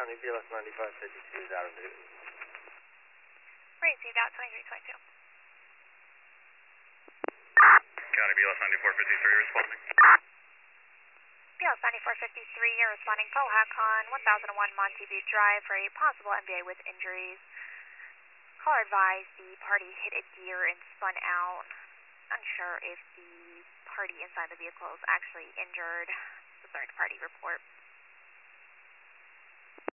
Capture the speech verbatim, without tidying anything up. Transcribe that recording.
County, B L S ninety-five fifty-two is out of Newton. Received out twenty-three twenty-two. County, B L S ninety-four fifty-three responding. B L S ninety-four fifty-three, you're responding Pro Hakon, one thousand one Monty View Drive for a possible M B A with injuries. Caller advised the party hit a deer and spun out. Unsure if the party inside the vehicle is actually injured. The third party report.